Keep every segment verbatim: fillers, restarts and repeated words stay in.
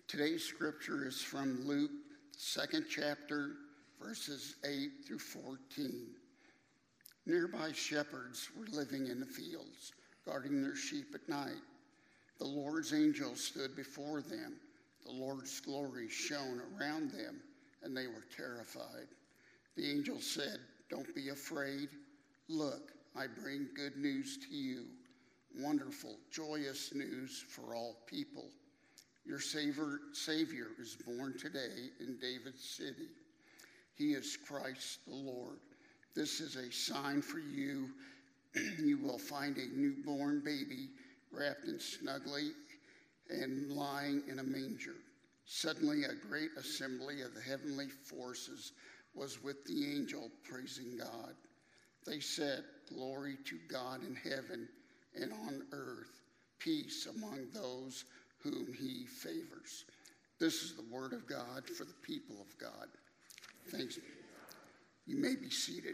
Today's scripture is from Luke, second chapter, verses eight through fourteen. Nearby shepherds were living in the fields, guarding their sheep at night. The Lord's angel stood before them. The Lord's glory shone around them, and they were terrified. The angel said, "Don't be afraid. Look, I bring good news to you, wonderful, joyous news for all people. Your Savior, Savior is born today in David's city. He is Christ the Lord. This is a sign for you. You will find a newborn baby wrapped in snugly and lying in a manger." Suddenly a great assembly of the heavenly forces was with the angel praising God. They said, "Glory to God in heaven, and on earth peace among those whom he favors." This is the word of God for the people of God. Thanks. You may be seated.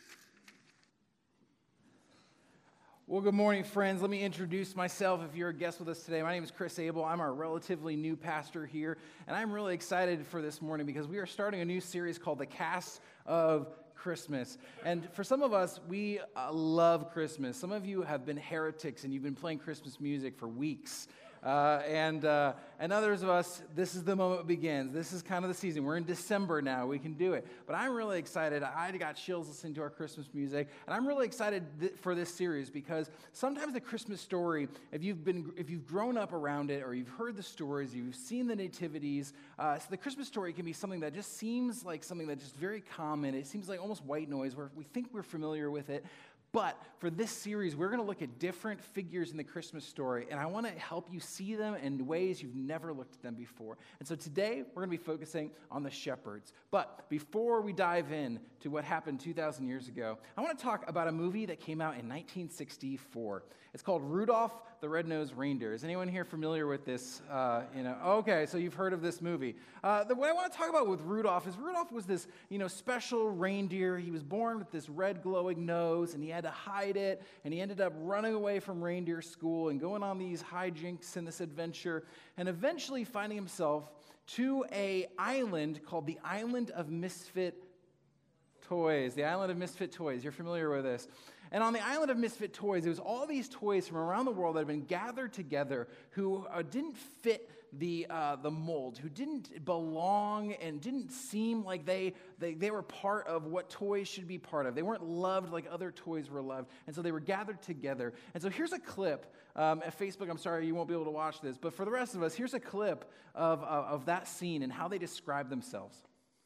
Well, good morning, friends. Let me introduce myself if you're a guest with us today. My name is Chris Abel. I'm a relatively new pastor here, and I'm really excited for this morning because we are starting a new series called The Cast of Christmas. And for some of us, we uh, love Christmas. Some of you have been heretics and you've been playing Christmas music for weeks. Uh, and uh, and others of us, this is the moment it begins. This is kind of the season. We're in December now. We can do it. But I'm really excited. I got chills listening to our Christmas music, and I'm really excited th- for this series because sometimes the Christmas story, if you've been, if you've grown up around it, or you've heard the stories, you've seen the nativities, uh, so the Christmas story can be something that just seems like something that's just very common. It seems like almost white noise, where we think we're familiar with it. But for this series, we're going to look at different figures in the Christmas story, and I want to help you see them in ways you've never looked at them before. And so today, we're going to be focusing on the shepherds. But before we dive in to what happened two thousand years ago, I want to talk about a movie that came out in nineteen sixty-four. It's called Rudolph the Red-Nosed Reindeer. Is anyone here familiar with this? Uh, you know, okay, so you've heard of this movie. Uh, the, what I want to talk about with Rudolph is Rudolph was this, you know, special reindeer. He was born with this red glowing nose, and he had to hide it, and he ended up running away from reindeer school and going on these hijinks in this adventure, and eventually finding himself to a island called the Island of Misfit Toys. The Island of Misfit Toys. You're familiar with this. And on the Island of Misfit Toys, there was all these toys from around the world that had been gathered together who uh, didn't fit the uh, the mold, who didn't belong and didn't seem like they, they they were part of what toys should be part of. They weren't loved like other toys were loved. And so they were gathered together. And so here's a clip. Um, at Facebook, I'm sorry you won't be able to watch this, but for the rest of us, here's a clip of, uh, of that scene and how they describe themselves.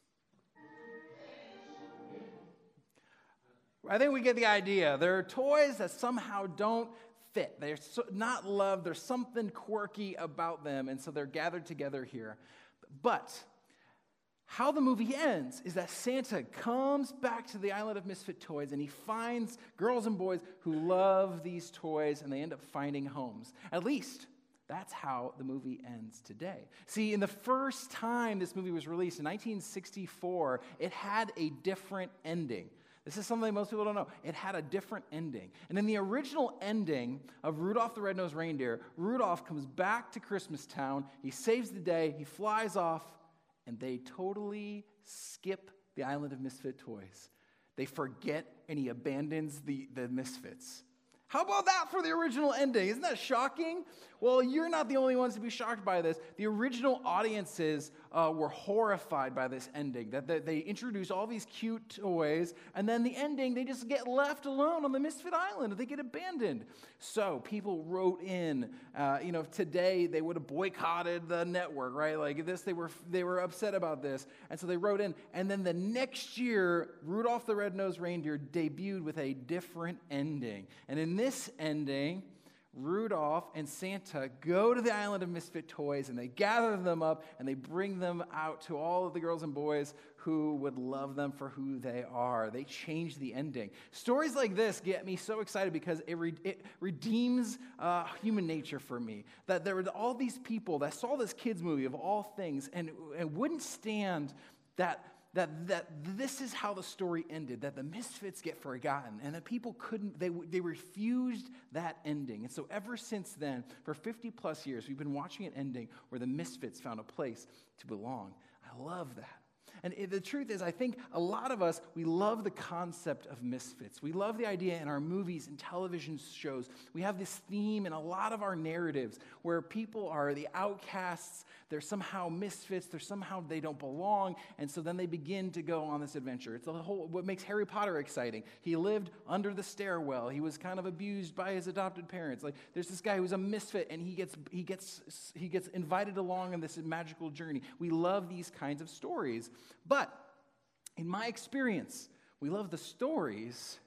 I think we get the idea. They're toys that somehow don't fit. They're so, not loved. There's something quirky about them, and so they're gathered together here. But how the movie ends is that Santa comes back to the Island of Misfit Toys, and he finds girls and boys who love these toys, and they end up finding homes. At least, that's how the movie ends today. See, in the first time this movie was released in nineteen sixty-four, it had a different ending. This is something most people don't know. It had a different ending. And in the original ending of Rudolph the Red-Nosed Reindeer, Rudolph comes back to Christmastown, he saves the day, he flies off, and they totally skip the Island of Misfit Toys. They forget, and he abandons the, the Misfits. How about that for the original ending? Isn't that shocking? Well, you're not the only ones to be shocked by this. The original audiences uh, were horrified by this ending, that they, they introduce all these cute toys, and then the ending, they just get left alone on the Misfit Island. They get abandoned. So people wrote in, uh, you know, today they would have boycotted the network, right? Like this, they were they were upset about this, and so they wrote in. And then the next year, Rudolph the Red-Nosed Reindeer debuted with a different ending. And in this ending, Rudolph and Santa go to the Island of Misfit Toys, and they gather them up, and they bring them out to all of the girls and boys who would love them for who they are. They change the ending. Stories like this get me so excited because it, re- it redeems uh, human nature for me. That there were all these people that saw this kids movie of all things and, and wouldn't stand that that that this is how the story ended, that the misfits get forgotten, and that people couldn't, they, they refused that ending. And so ever since then, for fifty plus years, we've been watching an ending where the misfits found a place to belong. I love that. And it, the truth is, I think a lot of us, we love the concept of misfits. We love the idea in our movies and television shows. We have this theme in a lot of our narratives where people are the outcasts, they're somehow misfits, they're somehow they don't belong, and so then they begin to go on this adventure. It's the whole, what makes Harry Potter exciting. He lived under the stairwell. He was kind of abused by his adopted parents. Like, there's this guy who's a misfit, and he gets he gets he gets invited along on this magical journey. We love these kinds of stories. But in my experience, we love the stories,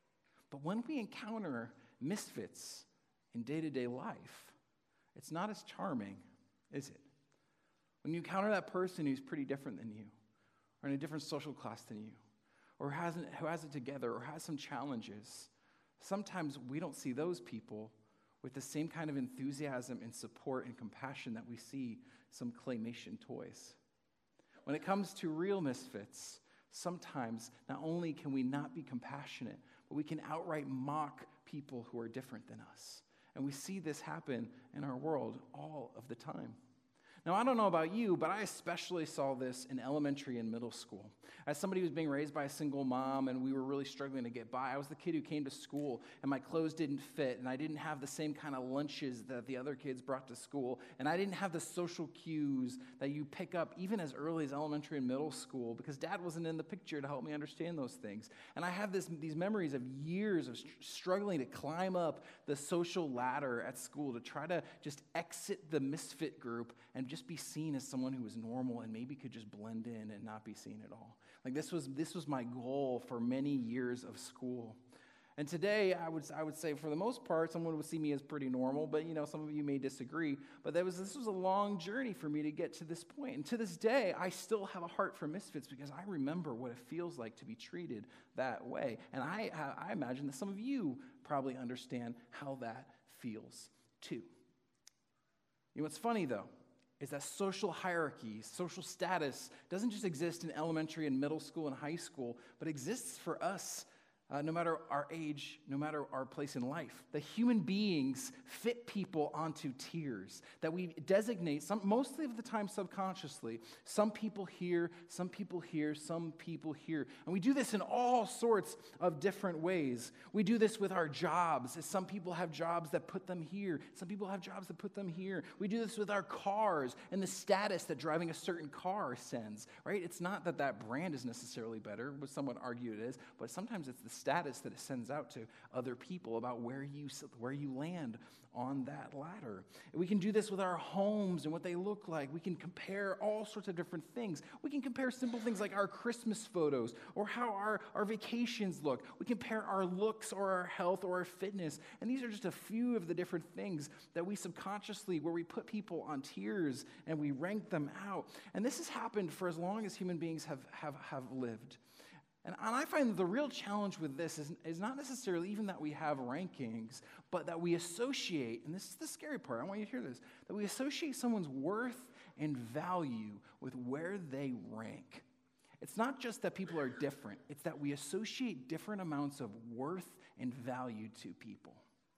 but when we encounter misfits in day-to-day life, it's not as charming, is it? When you encounter that person who's pretty different than you, or in a different social class than you, or hasn't, who has it together, or has some challenges, sometimes we don't see those people with the same kind of enthusiasm and support and compassion that we see some claymation toys. When it comes to real misfits, sometimes not only can we not be compassionate, but we can outright mock people who are different than us. And we see this happen in our world all of the time. Now, I don't know about you, but I especially saw this in elementary and middle school. As somebody who was being raised by a single mom and we were really struggling to get by, I was the kid who came to school and my clothes didn't fit and I didn't have the same kind of lunches that the other kids brought to school, and I didn't have the social cues that you pick up even as early as elementary and middle school because dad wasn't in the picture to help me understand those things. And I have this, these memories of years of str- struggling to climb up the social ladder at school to try to just exit the misfit group and just be seen as someone who was normal and maybe could just blend in and not be seen at all. Like this was this was my goal for many years of school. And today, I would I would say for the most part, someone would see me as pretty normal, but you know, some of you may disagree. But that was this was a long journey for me to get to this point. And to this day, I still have a heart for misfits because I remember what it feels like to be treated that way. And I I imagine that some of you probably understand how that feels too. You know what's funny though? Is that social hierarchy, social status doesn't just exist in elementary and middle school and high school, but exists for us uh, no matter our age, no matter our place in life. The human beings fit people onto tiers that we designate, some, mostly of the time subconsciously. Some people here, some people here, some people here. And we do this in all sorts of different ways. We do this with our jobs. Some people have jobs that put them here. Some people have jobs that put them here. We do this with our cars and the status that driving a certain car sends, right? It's not that that brand is necessarily better, but some would argue it is, but sometimes it's the status that it sends out to other people about where you where you land on that ladder. We can do this with our homes and what they look like. We can compare all sorts of different things. We can compare simple things like our Christmas photos or how our, our vacations look. We compare our looks or our health or our fitness. And these are just a few of the different things that we subconsciously, where we put people on tiers and we rank them out. And this has happened for as long as human beings have, have, have lived. And I find that the real challenge with this is, is not necessarily even that we have rankings, but that we associate, and this is the scary part, I want you to hear this, that we associate someone's worth and value with where they rank. It's not just that people are different, it's that we associate different amounts of worth and value to people.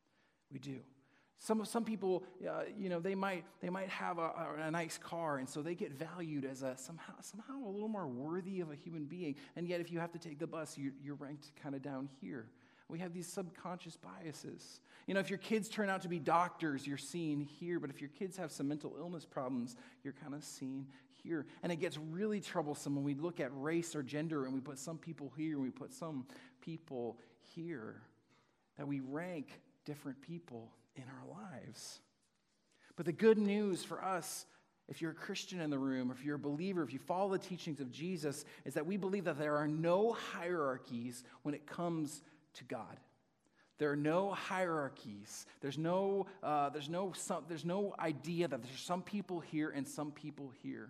We do. Some some people, uh, you know, they might they might have a, a, a nice car, and so they get valued as a somehow somehow a little more worthy of a human being. And yet, if you have to take the bus, you're, you're ranked kind of down here. We have these subconscious biases. You know, if your kids turn out to be doctors, you're seen here. But if your kids have some mental illness problems, you're kind of seen here. And it gets really troublesome when we look at race or gender, and we put some people here, and we put some people here. That we rank different people in our lives. But the good news for us, if you're a Christian in the room, or if you're a believer, if you follow the teachings of Jesus, is that we believe that there are no hierarchies when it comes to God. There are no hierarchies. There's no, uh, there's no, some, there's no idea that there's some people here and some people here.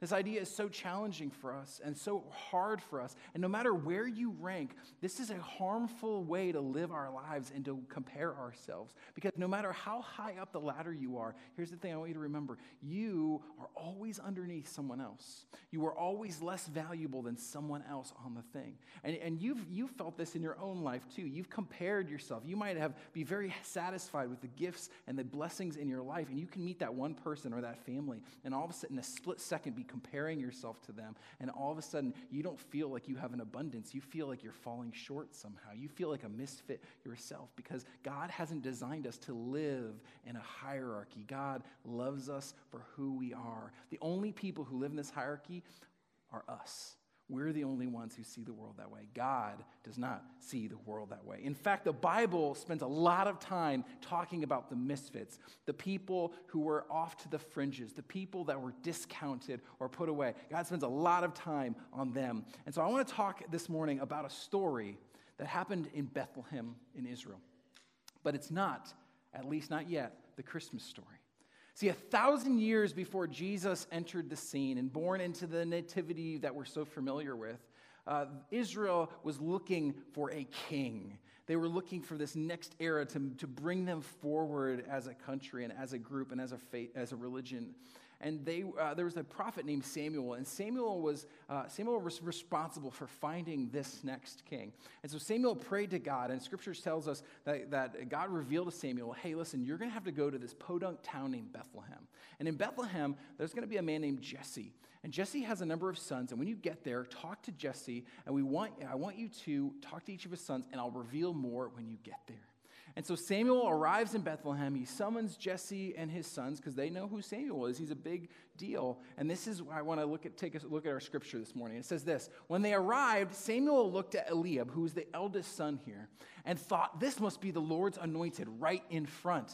This idea is so challenging for us and so hard for us. And no matter where you rank, this is a harmful way to live our lives and to compare ourselves. Because no matter how high up the ladder you are, here's the thing I want you to remember. You are always underneath someone else. You are always less valuable than someone else on the thing. And, and you've, you've felt this in your own life too. You've compared yourself. You might have be very satisfied with the gifts and the blessings in your life. And you can meet that one person or that family and all of a sudden, in a split second, be comparing yourself to them, and all of a sudden you don't feel like you have an abundance. You feel like you're falling short somehow. You feel like a misfit yourself because God hasn't designed us to live in a hierarchy. God loves us for who we are. The only people who live in this hierarchy are us. We're the only ones who see the world that way. God does not see the world that way. In fact, the Bible spends a lot of time talking about the misfits, the people who were off to the fringes, the people that were discounted or put away. God spends a lot of time on them. And so I want to talk this morning about a story that happened in Bethlehem in Israel. But it's not, at least not yet, the Christmas story. See, a thousand years before Jesus entered the scene and born into the nativity that we're so familiar with, uh, Israel was looking for a king. They were looking for this next era to, to bring them forward as a country and as a group and as a faith, as a religion. And they, uh, there was a prophet named Samuel, and Samuel was uh, Samuel was responsible for finding this next king. And so Samuel prayed to God, and Scripture tells us that, that God revealed to Samuel, hey, listen, you're going to have to go to this podunk town named Bethlehem. And in Bethlehem, there's going to be a man named Jesse. And Jesse has a number of sons, and when you get there, talk to Jesse, and we want I want you to talk to each of his sons, and I'll reveal more when you get there. And so Samuel arrives in Bethlehem. He summons Jesse and his sons because they know who Samuel is. He's a big deal. And this is why I want to look at take a look at our scripture this morning. It says this: when they arrived, Samuel looked at Eliab, who was the eldest son here, and thought, this must be the Lord's anointed right in front.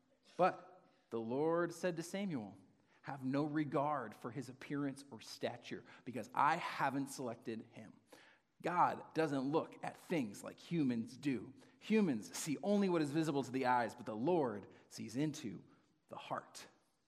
But the Lord said to Samuel, have no regard for his appearance or stature, because I haven't selected him. God doesn't look at things like humans do. Humans see only what is visible to the eyes, but the Lord sees into the heart.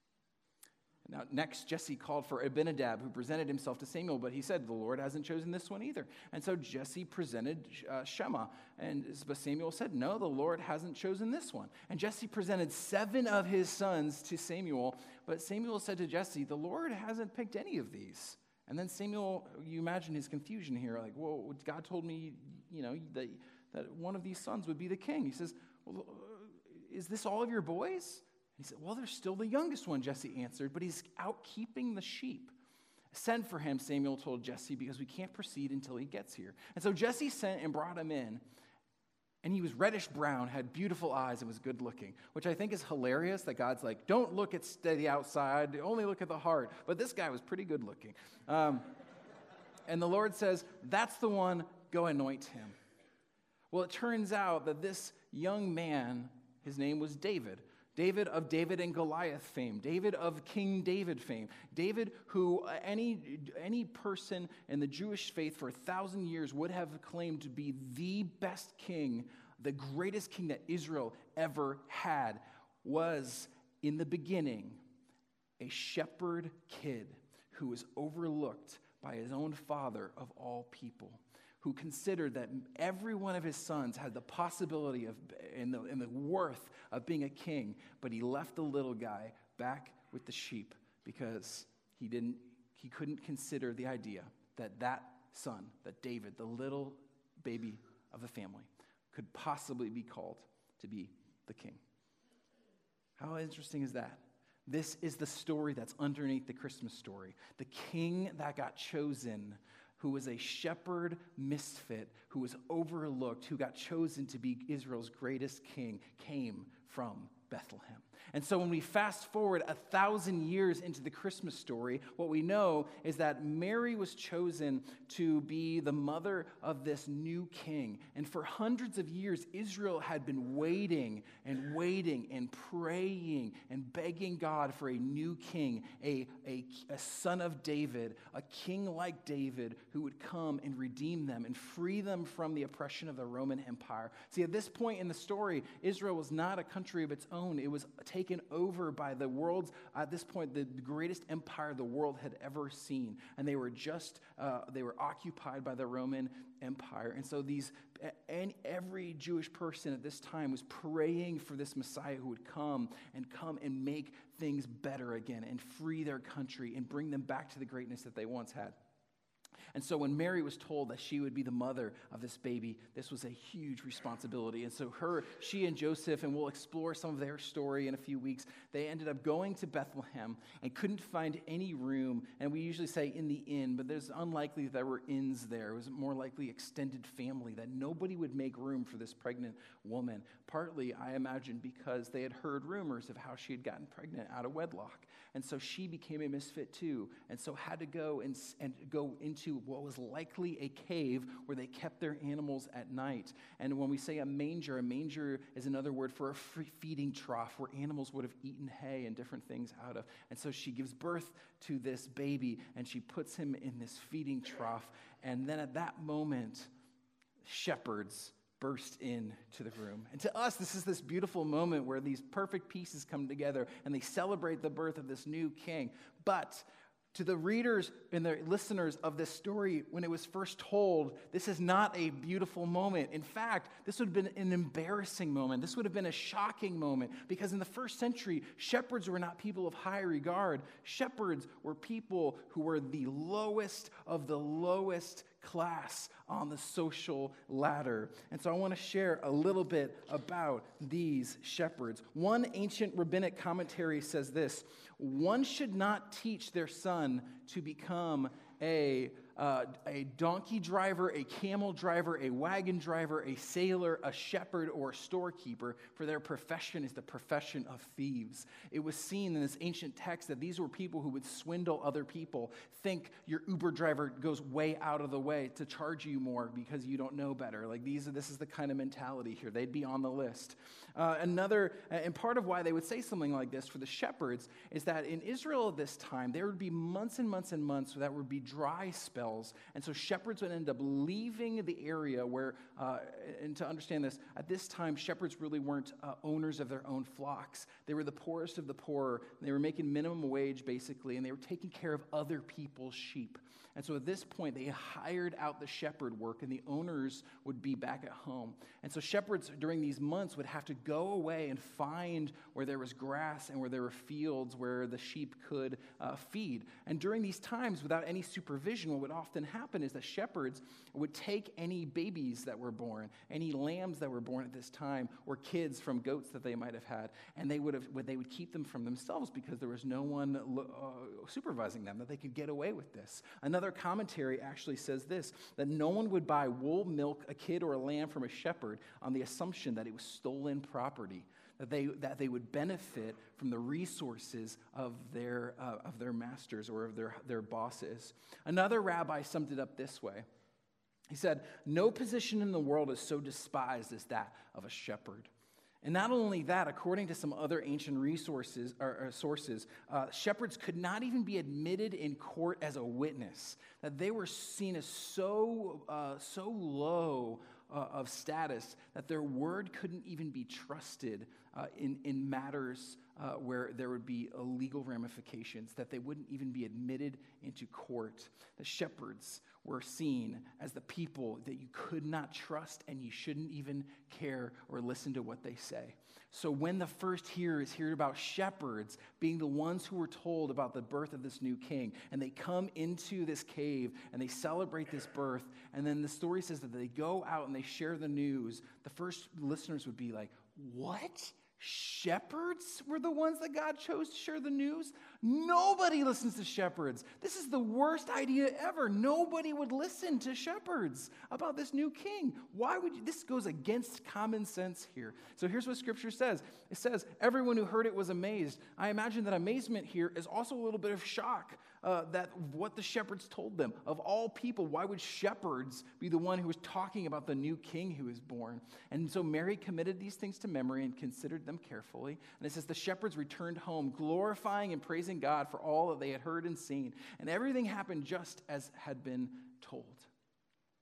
Now, next, Jesse called for Abinadab, who presented himself to Samuel, but he said, the Lord hasn't chosen this one either. And so Jesse presented uh, Shema, and but Samuel said, no, the Lord hasn't chosen this one. And Jesse presented seven of his sons to Samuel, but Samuel said to Jesse, the Lord hasn't picked any of these. And then Samuel, you imagine his confusion here, like, well, God told me, you know, that... that one of these sons would be the king. He says, well, is this all of your boys? He said, well, there's still the youngest one, Jesse answered, but he's out keeping the sheep. Send for him, Samuel told Jesse, because we can't proceed until he gets here. And so Jesse sent and brought him in, and he was reddish brown, had beautiful eyes, and was good looking, which I think is hilarious that God's like, don't look at the outside, only look at the heart. But this guy was pretty good looking. Um, and the Lord says, that's the one, go anoint him. Well, it turns out that this young man, his name was David. David of David and Goliath fame. David of King David fame. David who any, any person in the Jewish faith for a thousand years would have claimed to be the best king, the greatest king that Israel ever had, was in the beginning a shepherd kid who was overlooked by his own father of all people, who considered that every one of his sons had the possibility of and the, and the worth of being a king, but he left the little guy back with the sheep because he didn't he couldn't consider the idea that that son, that David, the little baby of the family, could possibly be called to be the king. How interesting is that? This is the story that's underneath the Christmas story. The king that got chosen, who was a shepherd misfit, who was overlooked, who got chosen to be Israel's greatest king, came from Bethlehem. And so when we fast forward a thousand years into the Christmas story, what we know is that Mary was chosen to be the mother of this new king. And for hundreds of years, Israel had been waiting and waiting and praying and begging God for a new king, a, a, a son of David, a king like David who would come and redeem them and free them from the oppression of the Roman Empire. See, at this point in the story, Israel was not a country of its own. It was taken over by the world's, at this point, the greatest empire the world had ever seen. And they were just, uh, they were occupied by the Roman Empire. And so these, and every Jewish person at this time was praying for this Messiah who would come and come and make things better again and free their country and bring them back to the greatness that they once had. And so when Mary was told that she would be the mother of this baby, this was a huge responsibility. And so her, she and Joseph, and we'll explore some of their story in a few weeks, they ended up going to Bethlehem and couldn't find any room. And we usually say in the inn, but there's unlikely that there were inns there. It was more likely extended family, that nobody would make room for this pregnant woman. Partly, I imagine, because they had heard rumors of how she had gotten pregnant out of wedlock. And so she became a misfit too, and so had to go and, and go into what was likely a cave where they kept their animals at night. And when we say a manger, a manger is another word for a free feeding trough where animals would have eaten hay and different things out of. And so she gives birth to this baby, and she puts him in this feeding trough. And then at that moment, shepherds burst into the room. And to us, this is this beautiful moment where these perfect pieces come together and they celebrate the birth of this new king. But to the readers and the listeners of this story, when it was first told, this is not a beautiful moment. In fact, this would have been an embarrassing moment. This would have been a shocking moment, because in the first century, shepherds were not people of high regard. Shepherds were people who were the lowest of the lowest class on the social ladder. And so I want to share a little bit about these shepherds. One ancient rabbinic commentary says this: one should not teach their son to become a Uh, a donkey driver, a camel driver, a wagon driver, a sailor, a shepherd, or a storekeeper, for their profession is the profession of thieves. It was seen in this ancient text that these were people who would swindle other people. Think your Uber driver goes way out of the way to charge you more because you don't know better. Like these, this is the kind of mentality here. They'd be on the list. Uh, another, and part of why they would say something like this for the shepherds is that in Israel at this time, there would be months and months and months that would be dry spells. And so shepherds would end up leaving the area where, uh, and to understand this, at this time, shepherds really weren't uh, owners of their own flocks. They were the poorest of the poor. They were making minimum wage, basically, and they were taking care of other people's sheep. And so at this point, they hired out the shepherd work, and the owners would be back at home. And so shepherds during these months would have to go away and find where there was grass and where there were fields where the sheep could uh, feed. And during these times, without any supervision, what would often happen is that shepherds would take any babies that were born, any lambs that were born at this time, or kids from goats that they might have had, and they would have they would keep them from themselves because there was no one uh, supervising them, that they could get away with this. Another commentary actually says this, that no one would buy wool, milk, a kid, or a lamb from a shepherd on the assumption that it was stolen property, that they that they would benefit from the resources of their uh, of their masters or of their, their bosses. Another rabbi summed it up this way. He said, "No position in the world is so despised as that of a shepherd." And not only that, according to some other ancient resources or, or sources, uh, shepherds could not even be admitted in court as a witness. That they were seen as so uh, so low uh, of status that their word couldn't even be trusted uh, in in matters uh, where there would be uh, legal ramifications. That they wouldn't even be admitted into court. The shepherds were seen as the people that you could not trust, and you shouldn't even care or listen to what they say. So when the first hearers hear about shepherds being the ones who were told about the birth of this new king, and they come into this cave and they celebrate this birth, and then the story says that they go out and they share the news, the first listeners would be like, what? Shepherds were the ones that God chose to share the news? Nobody listens to shepherds. This is the worst idea ever. Nobody would listen to shepherds about this new king. Why would you? This goes against common sense here. So here's what Scripture says. It says, everyone who heard it was amazed. I imagine that amazement here is also a little bit of shock. Uh, that what the shepherds told them. Of all people, why would shepherds be the one who was talking about the new king who is born? And so Mary committed these things to memory and considered them carefully. And it says the shepherds returned home, glorifying and praising God for all that they had heard and seen. And everything happened just as had been told.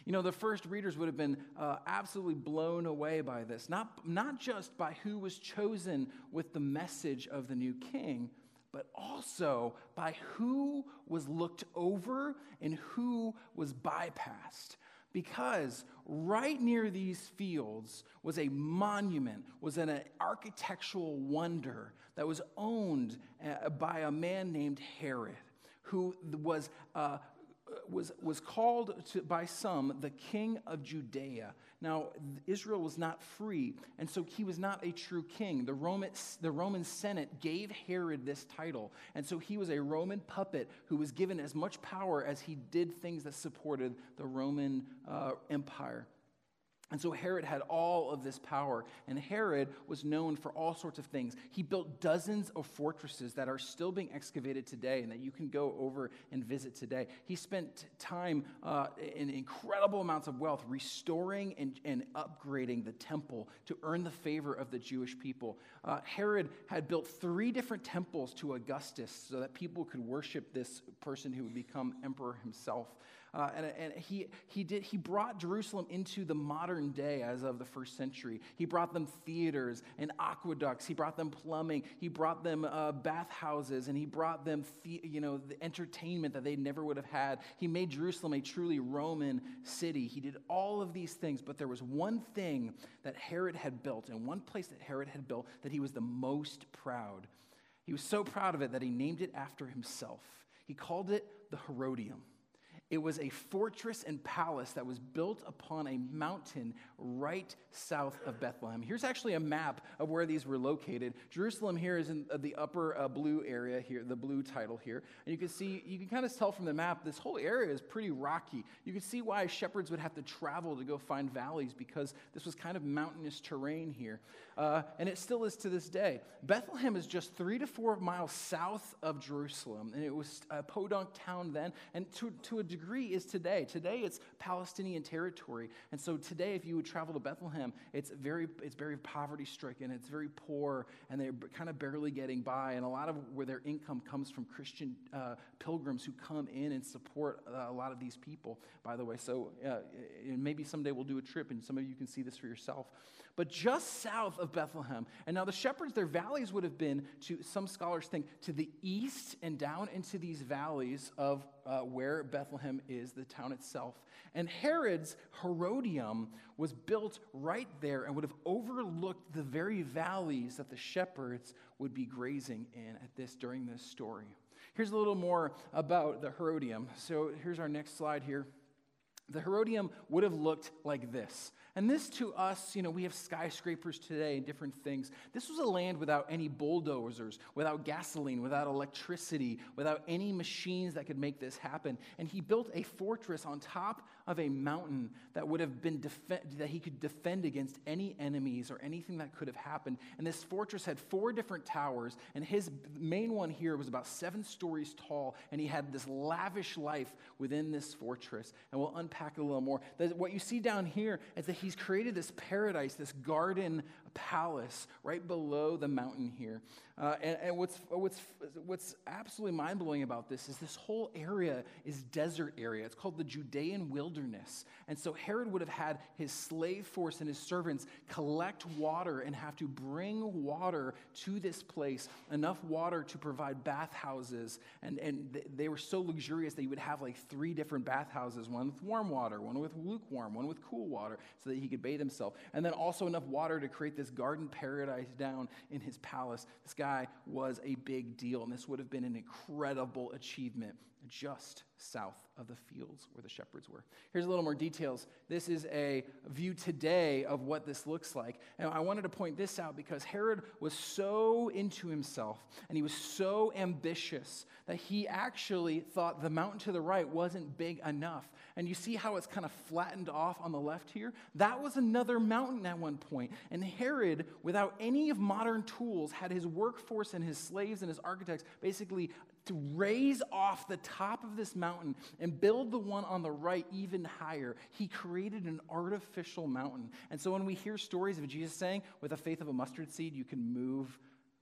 You know, the first readers would have been uh, absolutely blown away by this, not, not just by who was chosen with the message of the new king, but also by who was looked over and who was bypassed. Because right near these fields was a monument, was an architectural wonder that was owned uh, by a man named Herod, who was uh, was was called to, by some the king of Judea. Now, Israel was not free, and so he was not a true king. The Roman, the Roman Senate gave Herod this title, and so he was a Roman puppet who was given as much power as he did things that supported the Roman uh, Empire. And so Herod had all of this power, and Herod was known for all sorts of things. He built dozens of fortresses that are still being excavated today and that you can go over and visit today. He spent time uh, in incredible amounts of wealth restoring and, and upgrading the temple to earn the favor of the Jewish people. Uh, Herod had built three different temples to Augustus so that people could worship this person who would become emperor himself. Uh, and and he he did he brought Jerusalem into the modern day as of the first century. He brought them theaters and aqueducts. He brought them plumbing. He brought them uh, bathhouses, and he brought them the, you know the entertainment that they never would have had. He made Jerusalem a truly Roman city. He did all of these things, but there was one thing that Herod had built, and one place that Herod had built that he was the most proud. He was so proud of it that he named it after himself. He called it the Herodium. It was a fortress and palace that was built upon a mountain right south of Bethlehem. Here's actually a map of where these were located. Jerusalem here is in the upper uh, blue area here, the blue title here. And you can see, you can kind of tell from the map, this whole area is pretty rocky. You can see why shepherds would have to travel to go find valleys, because this was kind of mountainous terrain here. Uh, and it still is to this day. Bethlehem is just three to four miles south of Jerusalem. And it was a podunk town then, and to, to a degree is today. Today it's Palestinian territory. And so today, if you would travel to Bethlehem, it's very it's very poverty stricken, it's very poor, and they're kind of barely getting by. And a lot of where their income comes from Christian uh, pilgrims who come in and support uh, a lot of these people, by the way. So uh, maybe someday we'll do a trip and some of you can see this for yourself. But just south of Bethlehem, and now the shepherds, their valleys would have been, to some scholars think, to the east and down into these valleys of uh, where Bethlehem is, the town itself. And Herod's Herodium was built right there and would have overlooked the very valleys that the shepherds would be grazing in at this during this story. Here's a little more about the Herodium. So here's our next slide here. The Herodium would have looked like this. And this to us, you know, we have skyscrapers today and different things. This was a land without any bulldozers, without gasoline, without electricity, without any machines that could make this happen. And he built a fortress on top of a mountain that would have been def- that he could defend against any enemies or anything that could have happened. And this fortress had four different towers, and his main one here was about seven stories tall, and he had this lavish life within this fortress. And we'll unpack it a little more. What you see down here is that he's created this paradise, this garden palace right below the mountain here. Uh, and and what's, what's, what's absolutely mind-blowing about this is this whole area is desert area. It's called the Judean wilderness. And so Herod would have had his slave force and his servants collect water and have to bring water to this place, enough water to provide bathhouses. And, and they were so luxurious that you would have like three different bathhouses, one with warm water, one with lukewarm, one with cool water, so that he could bathe himself. And then also enough water to create this garden paradise down in his palace. This guy was a big deal, and this would have been an incredible achievement just south of the fields where the shepherds were. Here's a little more details. This is a view today of what this looks like. And I wanted to point this out because Herod was so into himself and he was so ambitious that he actually thought the mountain to the right wasn't big enough. And you see how it's kind of flattened off on the left here? That was another mountain at one point. And Herod, without any of modern tools, had his workforce and his slaves and his architects basically to raise off the top of this mountain and build the one on the right even higher. He created an artificial mountain. And so when we hear stories of Jesus saying, with the faith of a mustard seed, you can move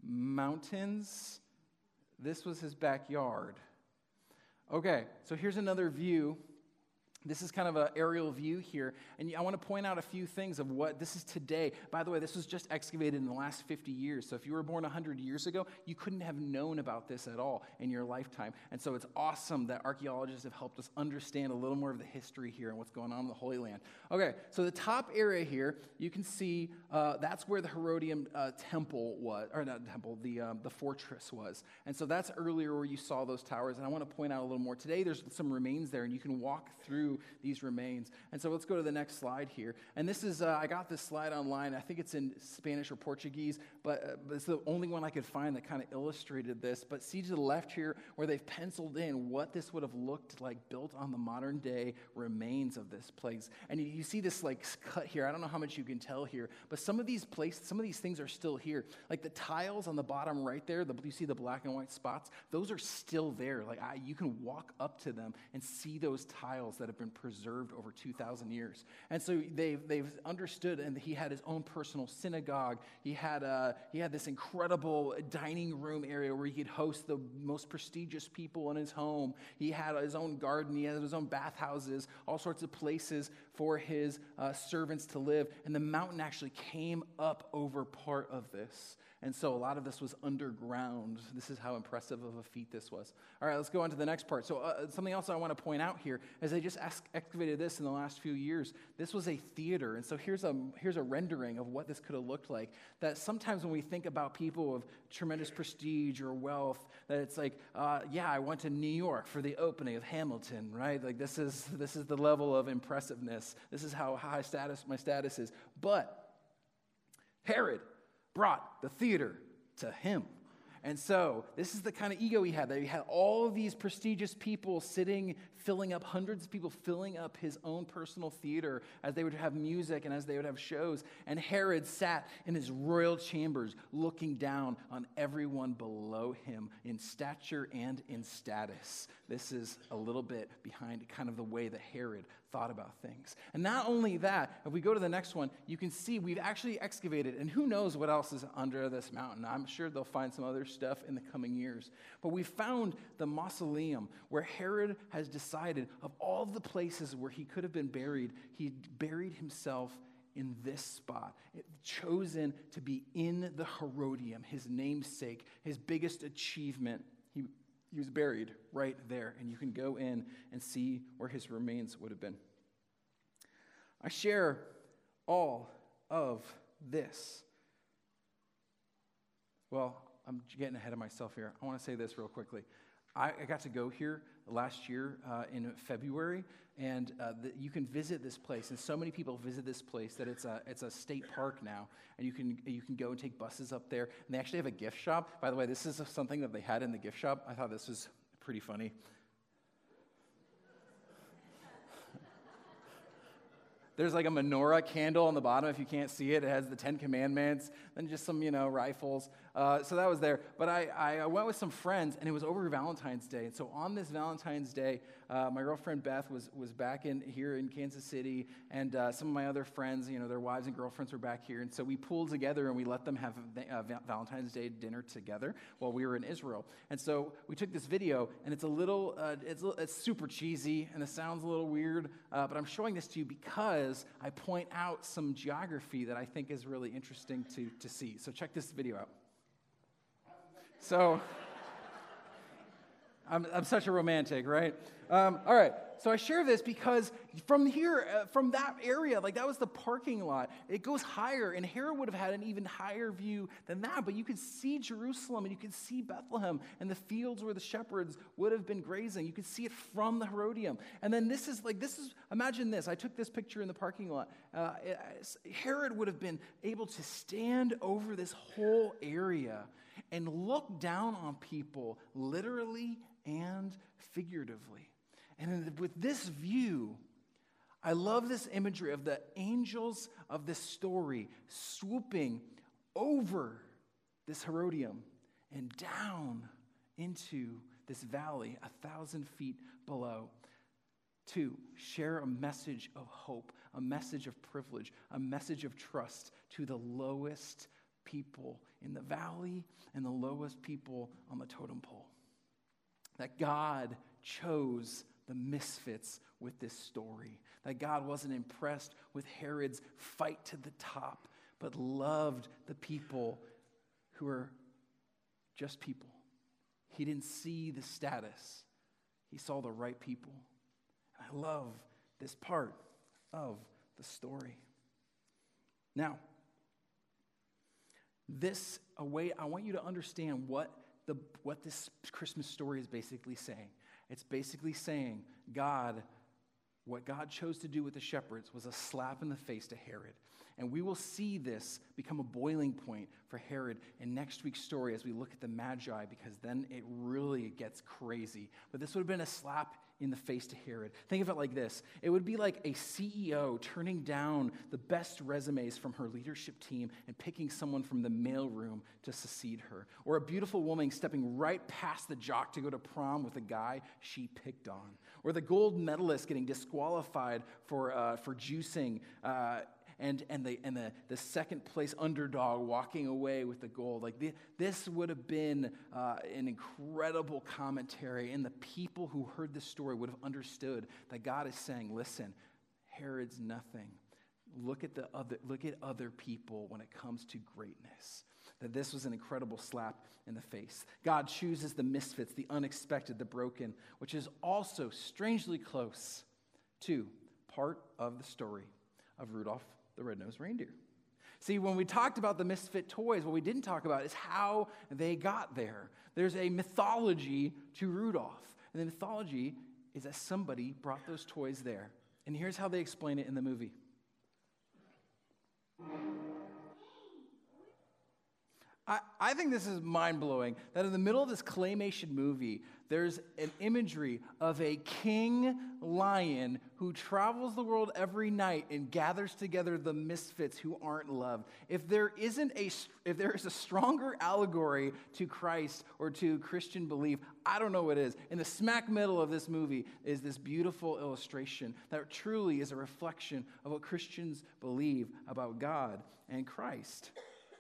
mountains, this was his backyard. Okay, so here's another view This is kind of an aerial view here, and I want to point out a few things of what this is today. By the way, this was just excavated in the last fifty years, so if you were born one hundred years ago, you couldn't have known about this at all in your lifetime. And so it's awesome that archaeologists have helped us understand a little more of the history here and what's going on in the Holy Land. Okay, so the top area here, you can see uh, that's where the Herodium uh, temple was, or not temple, the, um, the fortress was. And so that's earlier where you saw those towers, and I want to point out a little more. Today there's some remains there, and you can walk through these remains. And so let's go to the next slide here. And this is, uh, I got this slide online. I think it's in Spanish or Portuguese, but, uh, but it's the only one I could find that kind of illustrated this. But see to the left here where they've penciled in what this would have looked like built on the modern day remains of this place. And you, you see this like cut here. I don't know how much you can tell here, but some of these places, some of these things are still here. Like the tiles on the bottom right there, the, you see the black and white spots, those are still there. Like I, you can walk up to them and see those tiles that have been preserved over two thousand years. And so they've, they've understood, and he had his own personal synagogue. He had, uh, he had this incredible dining room area where he could host the most prestigious people in his home. He had his own garden. He had his own bathhouses, all sorts of places for his uh, servants to live. And the mountain actually came up over part of this. And so a lot of this was underground. This is how impressive of a feat this was. All right, let's go on to the next part. So uh, something else I want to point out here is they just ex- excavated this in the last few years. This was a theater. And so here's a, here's a rendering of what this could have looked like. That sometimes when we think about people of tremendous prestige or wealth, that it's like, uh, yeah, I went to New York for the opening of Hamilton, right? Like this is, this is the level of impressiveness. This is how high status my status is. But Herod brought the theater to him. And so this is the kind of ego he had, that he had all of these prestigious people sitting, filling up, hundreds of people filling up his own personal theater as they would have music and as they would have shows. And Herod sat in his royal chambers looking down on everyone below him in stature and in status. This is a little bit behind kind of the way that Herod thought about things. And not only that, if we go to the next one, you can see we've actually excavated, and who knows what else is under this mountain. I'm sure they'll find some other stuff in the coming years. But we found the mausoleum where Herod has decided of all the places where he could have been buried, he buried himself in this spot, chosen to be in the Herodium, his namesake, his biggest achievement. He He was buried right there, and you can go in and see where his remains would have been. I share all of this. Well, I'm getting ahead of myself here. I want to say this real quickly. I, I got to go here last year uh, in February, and uh, the, you can visit this place. And so many people visit this place that it's a it's a state park now, and you can you can go and take buses up there. And they actually have a gift shop. By the way, this is something that they had in the gift shop. I thought this was pretty funny. There's like a menorah candle on the bottom. If you can't see it, it has the Ten Commandments, then just some, you know, rifles. Uh, so that was there. But I, I went with some friends, and it was over Valentine's Day. And so on this Valentine's Day, uh, my girlfriend Beth was was back in here in Kansas City, and uh, some of my other friends, you know, their wives and girlfriends were back here. And so we pooled together, and we let them have uh, Valentine's Day dinner together while we were in Israel. And so we took this video, and it's a little, uh, it's, it's super cheesy, and it sounds a little weird, uh, but I'm showing this to you because I point out some geography that I think is really interesting to, to see. So check this video out. So, I'm, I'm such a romantic, right? Um, all right, so I share this because from here, uh, from that area, like that was the parking lot. It goes higher, and Herod would have had an even higher view than that, but you could see Jerusalem, and you could see Bethlehem, and the fields where the shepherds would have been grazing. You could see it from the Herodium. And then this is like, this is, imagine this. I took this picture in the parking lot. Uh, it, Herod would have been able to stand over this whole area and look down on people literally and figuratively. And with this view, I love this imagery of the angels of this story swooping over this Herodium and down into this valley a thousand feet below to share a message of hope, a message of privilege, a message of trust to the lowest people in the valley and the lowest people on the totem pole. That God chose the misfits with this story. That God wasn't impressed with Herod's fight to the top, but loved the people who are just people. He didn't see the status. He saw the right people. I love this part of the story. Now, this a way I want you to understand what the what this Christmas story is basically saying. It's basically saying God, what God chose to do with the shepherds was a slap in the face to Herod. And we will see this become a boiling point for Herod in next week's story as we look at the Magi, because then it really gets crazy. But this would have been a slap in the face to Herod. Think of it like this. It would be like a C E O turning down the best resumes from her leadership team and picking someone from the mailroom to succeed her. Or a beautiful woman stepping right past the jock to go to prom with a guy she picked on. Or the gold medalist getting disqualified for, uh, for juicing uh, And and the and the, the second place underdog walking away with the gold. Like the, this would have been uh, an incredible commentary, and the people who heard this story would have understood that God is saying, "Listen, Herod's nothing. Look at the other. Look at other people when it comes to greatness." That this was an incredible slap in the face. God chooses the misfits, the unexpected, the broken, which is also strangely close to part of the story of Rudolph the Red-Nosed Reindeer. See, when we talked about the misfit toys, what we didn't talk about is how they got there. There's a mythology to Rudolph. And the mythology is that somebody brought those toys there. And here's how they explain it in the movie. I, I think this is mind-blowing, that in the middle of this claymation movie, there's an imagery of a king lion who travels the world every night and gathers together the misfits who aren't loved. If there isn't a, if there is a stronger allegory to Christ or to Christian belief, I don't know what it is. In the smack middle of this movie is this beautiful illustration that truly is a reflection of what Christians believe about God and Christ.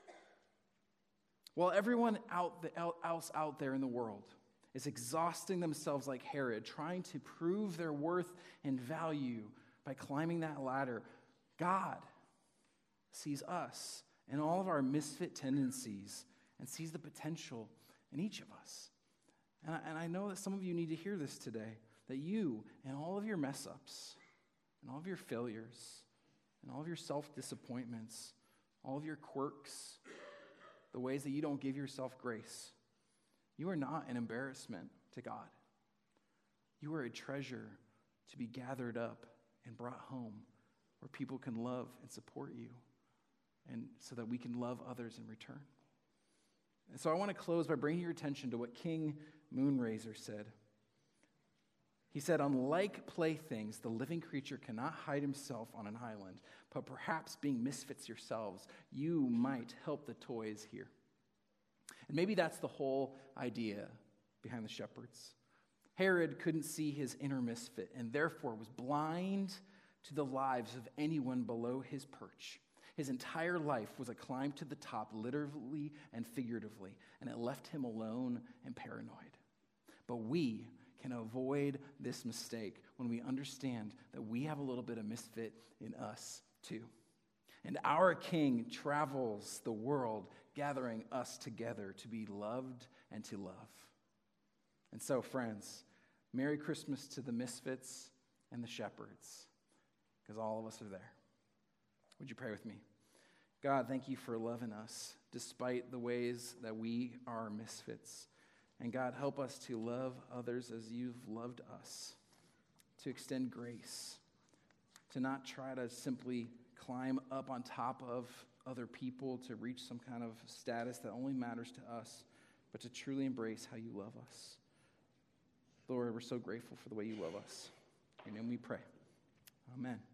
While everyone out the, else out there in the world is exhausting themselves like Herod, trying to prove their worth and value by climbing that ladder, God sees us and all of our misfit tendencies and sees the potential in each of us. And I, and I know that some of you need to hear this today, that you and all of your mess-ups and all of your failures and all of your self-disappointments, all of your quirks, the ways that you don't give yourself grace, you are not an embarrassment to God. You are a treasure to be gathered up and brought home where people can love and support you, and so that we can love others in return. And so I want to close by bringing your attention to what King Moonrazer said. He said, "Unlike playthings, the living creature cannot hide himself on an island, but perhaps being misfits yourselves, you might help the toys here." And maybe that's the whole idea behind the shepherds. Herod couldn't see his inner misfit and therefore was blind to the lives of anyone below his perch. His entire life was a climb to the top, literally and figuratively, and it left him alone and paranoid. But we can avoid this mistake when we understand that we have a little bit of misfit in us too. And our King travels the world gathering us together to be loved and to love. And so, friends, Merry Christmas to the misfits and the shepherds, because all of us are there. Would you pray with me? God, thank you for loving us despite the ways that we are misfits. And God, help us to love others as you've loved us, to extend grace, to not try to simply climb up on top of other people to reach some kind of status that only matters to us, but to truly embrace how you love us. Lord, we're so grateful for the way you love us. In your name we pray. Amen.